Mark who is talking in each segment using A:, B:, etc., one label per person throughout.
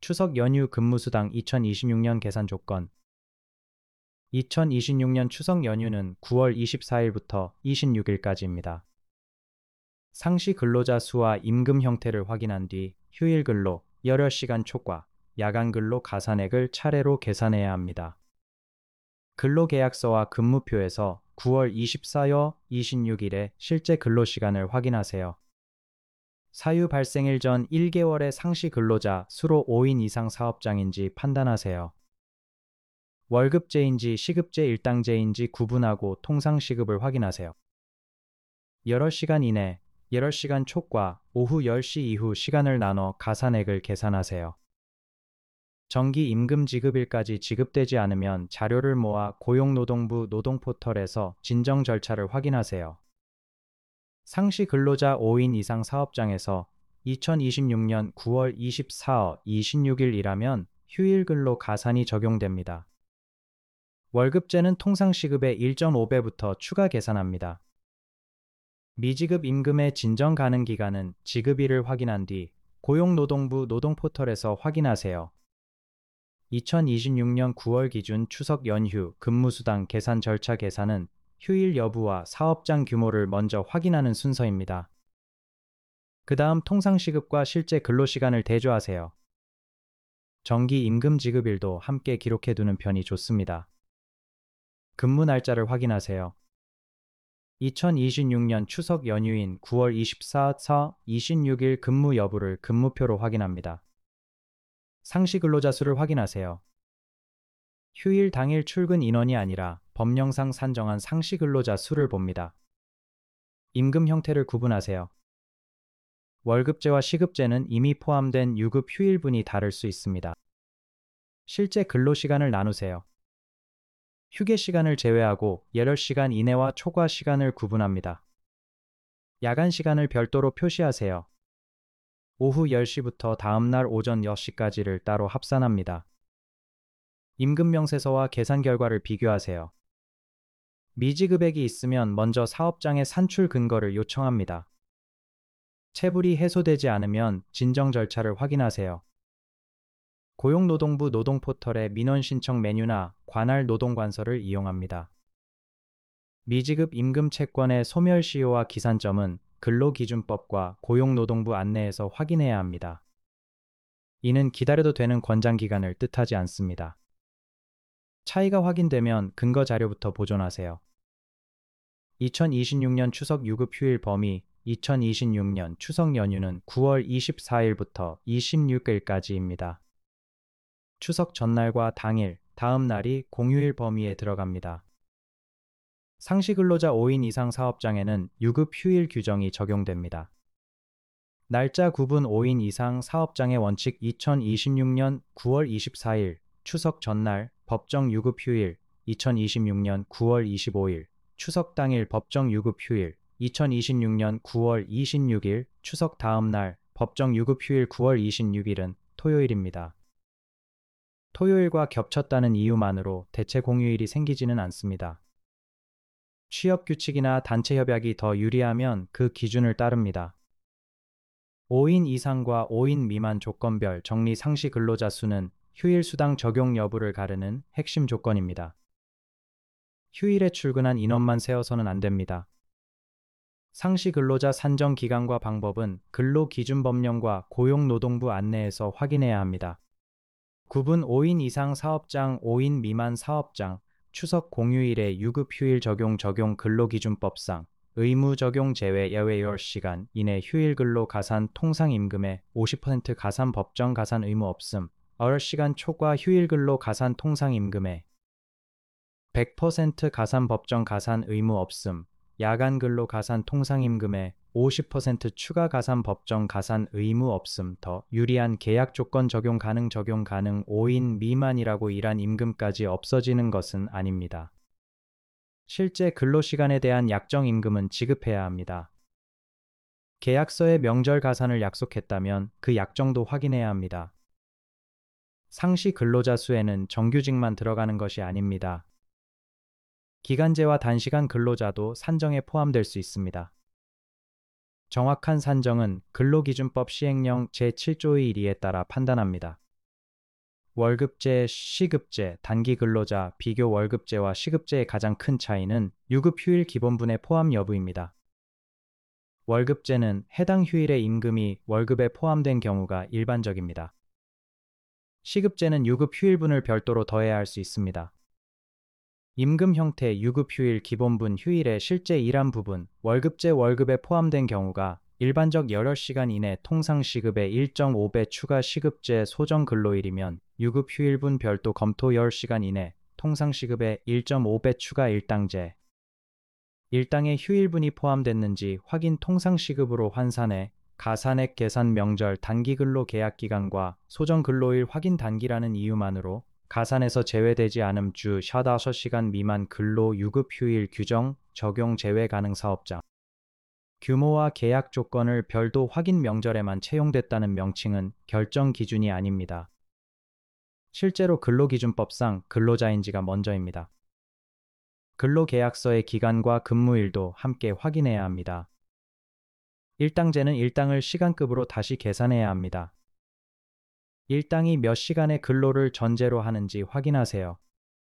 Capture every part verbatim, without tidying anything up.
A: 추석 연휴 근무수당 이천이십육 년 계산 조건. 이천이십육 년 추석 연휴는 구월 이십사일부터 이십육일까지입니다. 상시 근로자 수와 임금 형태를 확인한 뒤 휴일 근로, 열여 시간 초과, 야간 근로 가산액을 차례로 계산해야 합니다. 근로계약서와 근무표에서 구월 이십사일, 이십육일에 실제 근로시간을 확인하세요. 사유 발생일 전 일 개월의 상시 근로자 수로 오 인 이상 사업장인지 판단하세요. 월급제인지 시급제 일당제인지 구분하고 통상시급을 확인하세요. 여러 시간 이내, 여러 시간 초과, 오후 열 시 이후 시간을 나눠 가산액을 계산하세요. 정기 임금 지급일까지 지급되지 않으면 자료를 모아 고용노동부 노동포털에서 진정 절차를 확인하세요. 상시 근로자 오 인 이상 사업장에서 이천이십육 년 구월 이십사일, 이십육일 일하면 휴일 근로 가산이 적용됩니다. 월급제는 통상시급의 일 점 오 배부터 추가 계산합니다. 미지급 임금의 진정 가능 기간은 지급일을 확인한 뒤 고용노동부 노동포털에서 확인하세요. 이천이십육 년 구월 기준 추석 연휴 근무수당 계산 절차 계산은 휴일 여부와 사업장 규모를 먼저 확인하는 순서입니다. 그 다음 통상시급과 실제 근로시간을 대조하세요. 정기 임금 지급일도 함께 기록해두는 편이 좋습니다. 근무 날짜를 확인하세요. 이천이십육 년 추석 연휴인 구월 이십사일, 이십육일 근무 여부를 근무표로 확인합니다. 상시 근로자 수를 확인하세요. 휴일 당일 출근 인원이 아니라 법령상 산정한 상시 근로자 수를 봅니다. 임금 형태를 구분하세요. 월급제와 시급제는 이미 포함된 유급 휴일분이 다를 수 있습니다. 실제 근로시간을 나누세요. 휴게 시간을 제외하고 여러 시간 이내와 초과 시간을 구분합니다. 야간 시간을 별도로 표시하세요. 오후 열 시부터 다음날 오전 여섯 시까지를 따로 합산합니다. 임금 명세서와 계산 결과를 비교하세요. 미지급액이 있으면 먼저 사업장의 산출 근거를 요청합니다. 체불이 해소되지 않으면 진정 절차를 확인하세요. 고용노동부 노동포털의 민원 신청 메뉴나 관할 노동관서를 이용합니다. 미지급 임금 채권의 소멸시효와 기산점은 근로기준법과 고용노동부 안내에서 확인해야 합니다. 이는 기다려도 되는 권장기간을 뜻하지 않습니다. 차이가 확인되면 근거 자료부터 보존하세요. 이천이십육 년 추석 유급 휴일 범위. 이천이십육 년 추석 연휴는 구월 이십사일부터 이십육일까지입니다. 추석 전날과 당일, 다음 날이 공휴일 범위에 들어갑니다. 상시 근로자 오 인 이상 사업장에는 유급 휴일 규정이 적용됩니다. 날짜 구분 오 인 이상 사업장의 원칙. 이천이십육 년 구월 이십사일 추석 전날 법정 유급 휴일, 이천이십육 년 구월 이십오일 추석 당일 법정 유급 휴일, 이천이십육 년 구월 이십육일 추석 다음 날 법정 유급 휴일. 구월 이십육일은 토요일입니다. 토요일과 겹쳤다는 이유만으로 대체 공휴일이 생기지는 않습니다. 취업 규칙이나 단체 협약이 더 유리하면 그 기준을 따릅니다. 오 인 이상과 오 인 미만 조건별 정리 상시 근로자 수는 휴일 수당 적용 여부를 가르는 핵심 조건입니다. 휴일에 출근한 인원만 세어서는 안 됩니다. 상시 근로자 산정 기간과 방법은 근로기준법령과 고용노동부 안내에서 확인해야 합니다. 구분 오 인 이상 사업장, 오 인 미만 사업장, 추석 공휴일에 유급 휴일 적용 적용 근로기준법상 의무 적용 제외 예외 열 시간 이내 휴일 근로 가산 통상임금의 오십 퍼센트 가산 법정 가산 의무 없음, 여러 시간 초과 휴일 근로 가산 통상임금의 백 퍼센트 가산 법정 가산 의무 없음, 야간 근로 가산 통상임금의 오십 퍼센트 추가 가산 법정 가산 의무 없음. 더 유리한 계약 조건 적용 가능 적용 가능 오 인 미만이라고 일한 임금까지 없어지는 것은 아닙니다. 실제 근로시간에 대한 약정 임금은 지급해야 합니다. 계약서에 명절 가산을 약속했다면 그 약정도 확인해야 합니다. 상시 근로자 수에는 정규직만 들어가는 것이 아닙니다. 기간제와 단시간 근로자도 산정에 포함될 수 있습니다. 정확한 산정은 근로기준법 시행령 제칠 조의 일 위에 따라 판단합니다. 월급제, 시급제, 단기 근로자, 비교 월급제와 시급제의 가장 큰 차이는 유급 휴일 기본분의 포함 여부입니다. 월급제는 해당 휴일의 임금이 월급에 포함된 경우가 일반적입니다. 시급제는 유급 휴일분을 별도로 더해야 할 수 있습니다. 임금 형태 유급 휴일 기본분 휴일의 실제 일한 부분, 월급제 월급에 포함된 경우가 일반적 여덟 시간 이내 통상 시급의 일 점 오 배 추가 시급제 소정 근로일이면 유급 휴일분 별도 검토 열 시간 이내 통상 시급의 일 점 오 배 추가 일당제. 일당의 휴일분이 포함됐는지 확인 통상 시급으로 환산해 가산액 계산 명절 단기 근로 계약 기간과 소정 근로일 확인 단기라는 이유만으로 가산에서 제외되지 않음 주 쉰다섯 시간 미만 근로 유급 휴일 규정 적용 제외 가능 사업장. 규모와 계약 조건을 별도 확인 명절에만 채용됐다는 명칭은 결정 기준이 아닙니다. 실제로 근로기준법상 근로자인지가 먼저입니다. 근로계약서의 기간과 근무일도 함께 확인해야 합니다. 일당제는 일당을 시간급으로 다시 계산해야 합니다. 일당이 몇 시간의 근로를 전제로 하는지 확인하세요.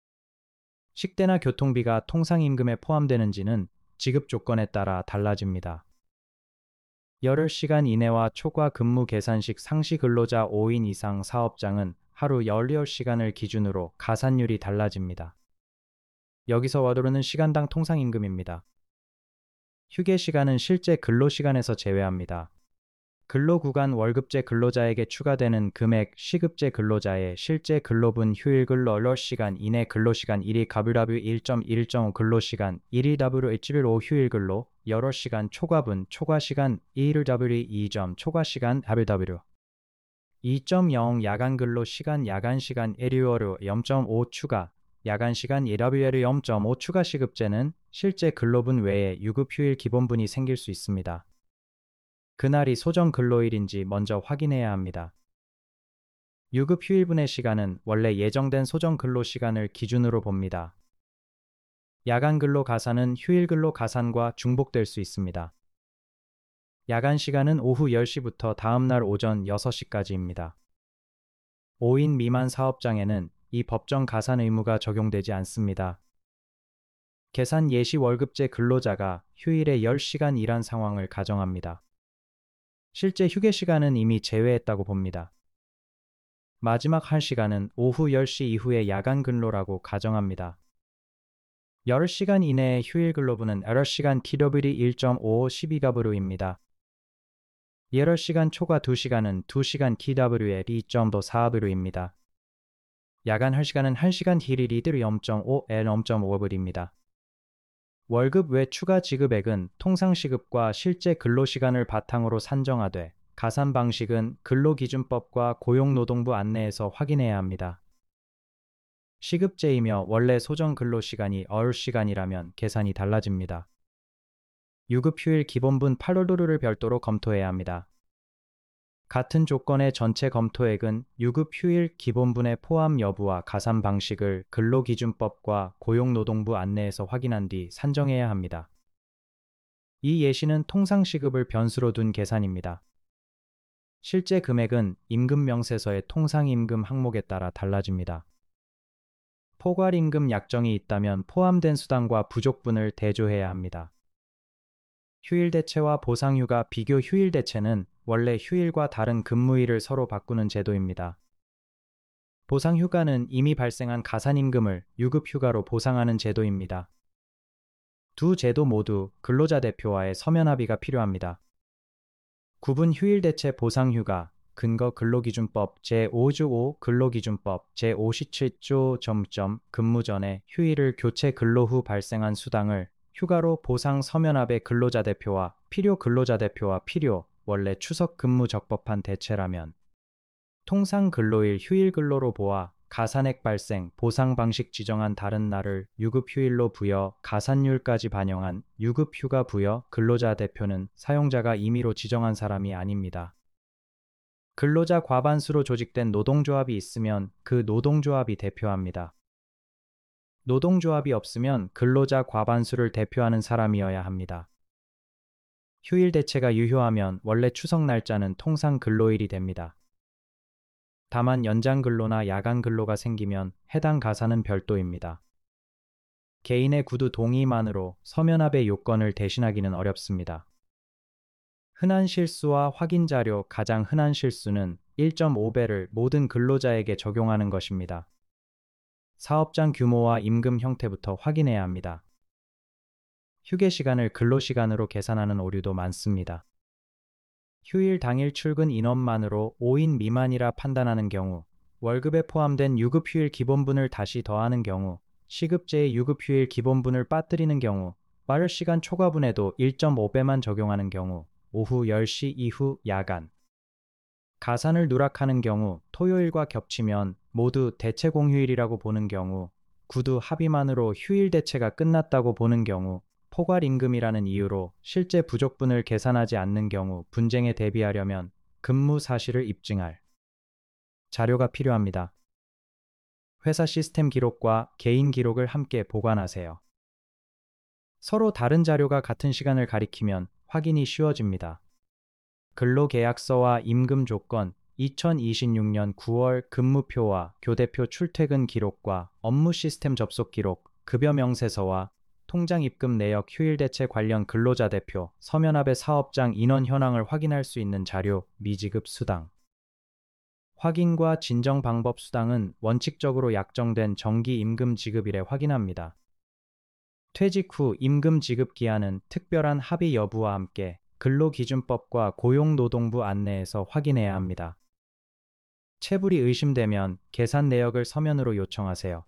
A: 식대나 교통비가 통상임금에 포함되는지는 지급 조건에 따라 달라집니다. 여덟 시간 이내와 초과 근무 계산식 상시 근로자 오 인 이상 사업장은 하루 열여덟 시간을 기준으로 가산율이 달라집니다. 여기서 와두르는 시간당 통상임금입니다. 휴게 시간은 실제 근로시간에서 제외합니다. 근로구간 월급제 근로자에게 추가되는 금액 시급제 근로자의 실제 근로분 휴일 근로 여덟 시간 이내 근로시간 일 일 더블유 일 점 일 점 오 근로시간 일 일 더블유 일 점 오 휴일 근로 여덟 시간 초과분 초과시간 이 일 더블유 이 점 초과시간 더블유 이 점 영 야간 근로시간 야간시간 에리어로 영 점 오 추가 야간시간 일 더블유 영 점 오 추가 시급제는 실제 근로분 외에 유급 휴일 기본분이 생길 수 있습니다. 그날이 소정 근로일인지 먼저 확인해야 합니다. 유급 휴일분의 시간은 원래 예정된 소정 근로 시간을 기준으로 봅니다. 야간 근로 가산은 휴일 근로 가산과 중복될 수 있습니다. 야간 시간은 오후 열 시부터 다음날 오전 여섯 시까지입니다. 오 인 미만 사업장에는 이 법정 가산 의무가 적용되지 않습니다. 계산 예시 월급제 근로자가 휴일에 열 시간 일한 상황을 가정합니다. 실제 휴게 시간은 이미 제외했다고 봅니다. 마지막 한 시간은 오후 열 시 이후의 야간 근로라고 가정합니다. 열 시간 이내의 휴일 근로분은 여덟 시간 티더블유 일 점 오오 십이 더블유입니다. 여덟 시간 초과 두 시간은 두 시간 티더블유의 이 점 사 더블유입니다. 야간 한 시간은 한 시간 힐리리드 영 점 오 엘 영 점 오 더블유입니다. 월급 외 추가 지급액은 통상시급과 실제 근로시간을 바탕으로 산정하되 가산 방식은 근로기준법과 고용노동부 안내에서 확인해야 합니다. 시급제이며 원래 소정 근로시간이 여덟 시간이라면 계산이 달라집니다. 유급휴일 기본분 팔 더블유를 별도로 검토해야 합니다. 같은 조건의 전체 검토액은 유급휴일 기본분의 포함 여부와 가산 방식을 근로기준법과 고용노동부 안내에서 확인한 뒤 산정해야 합니다. 이 예시는 통상시급을 변수로 둔 계산입니다. 실제 금액은 임금명세서의 통상임금 항목에 따라 달라집니다. 포괄임금 약정이 있다면 포함된 수당과 부족분을 대조해야 합니다. 휴일대체와 보상휴가 비교 휴일대체는 원래 휴일과 다른 근무일을 서로 바꾸는 제도입니다. 보상휴가는 이미 발생한 가산임금을 유급휴가로 보상하는 제도입니다. 두 제도 모두 근로자 대표와의 서면 합의가 필요합니다. 구분 휴일대체 보상휴가 근거 근로기준법 제오 조 오 근로기준법 제오십칠 조 점점 근무 전에 휴일을 교체 근로 후 발생한 수당을 휴가로 보상 서면합의 근로자 대표와 필요 근로자 대표와 필요 원래 추석 근무 적법한 대체라면 통상 근로일 휴일 근로로 보아 가산액 발생 보상 방식 지정한 다른 날을 유급 휴일로 부여 가산율까지 반영한 유급 휴가 부여 근로자 대표는 사용자가 임의로 지정한 사람이 아닙니다. 근로자 과반수로 조직된 노동조합이 있으면 그 노동조합이 대표합니다. 노동조합이 없으면 근로자 과반수를 대표하는 사람이어야 합니다. 휴일 대체가 유효하면 원래 추석 날짜는 통상 근로일이 됩니다. 다만 연장 근로나 야간 근로가 생기면 해당 가사는 별도입니다. 개인의 구두 동의만으로 서면합의 요건을 대신하기는 어렵습니다. 흔한 실수와 확인 자료 가장 흔한 실수는 일 점 오 배를 모든 근로자에게 적용하는 것입니다. 사업장 규모와 임금 형태부터 확인해야 합니다. 휴게 시간을 근로시간으로 계산하는 오류도 많습니다. 휴일 당일 출근 인원만으로 오 인 미만이라 판단하는 경우, 월급에 포함된 유급휴일 기본분을 다시 더하는 경우, 시급제의 유급휴일 기본분을 빠뜨리는 경우, 빠른 시간 초과분에도 일 점 오 배만 적용하는 경우, 오후 열 시 이후 야간, 가산을 누락하는 경우, 토요일과 겹치면 모두 대체 공휴일이라고 보는 경우, 구두 합의만으로 휴일 대체가 끝났다고 보는 경우, 포괄 임금이라는 이유로 실제 부족분을 계산하지 않는 경우 분쟁에 대비하려면 근무 사실을 입증할 자료가 필요합니다. 회사 시스템 기록과 개인 기록을 함께 보관하세요. 서로 다른 자료가 같은 시간을 가리키면 확인이 쉬워집니다. 근로계약서와 임금 조건, 이천이십육 년 구월 근무표와 교대표 출퇴근 기록과 업무 시스템 접속 기록, 급여 명세서와 통장 입금 내역 휴일 대체 관련 근로자 대표, 서면합의 사업장 인원 현황을 확인할 수 있는 자료, 미지급 수당. 확인과 진정 방법 수당은 원칙적으로 약정된 정기 임금 지급일에 확인합니다. 퇴직 후 임금 지급 기한은 특별한 합의 여부와 함께 근로기준법과 고용노동부 안내에서 확인해야 합니다. 체불이 의심되면 계산 내역을 서면으로 요청하세요.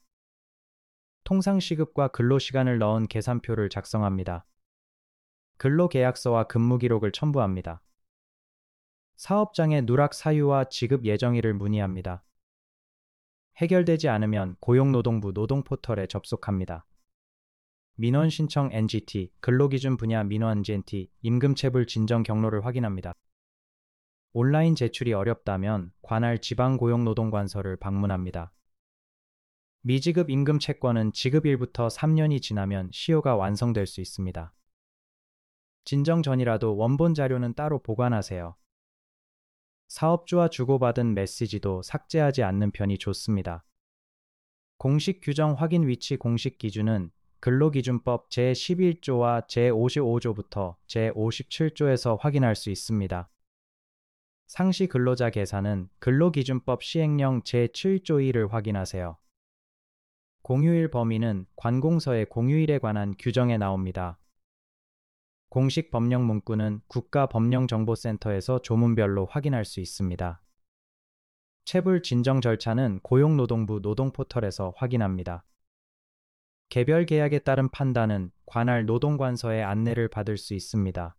A: 통상시급과 근로시간을 넣은 계산표를 작성합니다. 근로계약서와 근무기록을 첨부합니다. 사업장의 누락 사유와 지급 예정일을 문의합니다. 해결되지 않으면 고용노동부 노동포털에 접속합니다. 민원 신청 엔지티, 근로기준 분야 민원 엔지티, 임금체불 진정 경로를 확인합니다. 온라인 제출이 어렵다면 관할 지방고용노동관서를 방문합니다. 미지급 임금 채권은 지급일부터 삼 년이 지나면 시효가 완성될 수 있습니다. 진정 전이라도 원본 자료는 따로 보관하세요. 사업주와 주고받은 메시지도 삭제하지 않는 편이 좋습니다. 공식 규정 확인 위치 공식 기준은 근로기준법 제십일 조와 제오십오 조부터 제오십칠 조에서 확인할 수 있습니다. 상시 근로자 계산은 근로기준법 시행령 제칠 조 이를 확인하세요. 공휴일 범위는 관공서의 공휴일에 관한 규정에 나옵니다. 공식 법령 문구는 국가법령정보센터에서 조문별로 확인할 수 있습니다. 체불 진정 절차는 고용노동부 노동포털에서 확인합니다. 개별 계약에 따른 판단은 관할 노동관서의 안내를 받을 수 있습니다.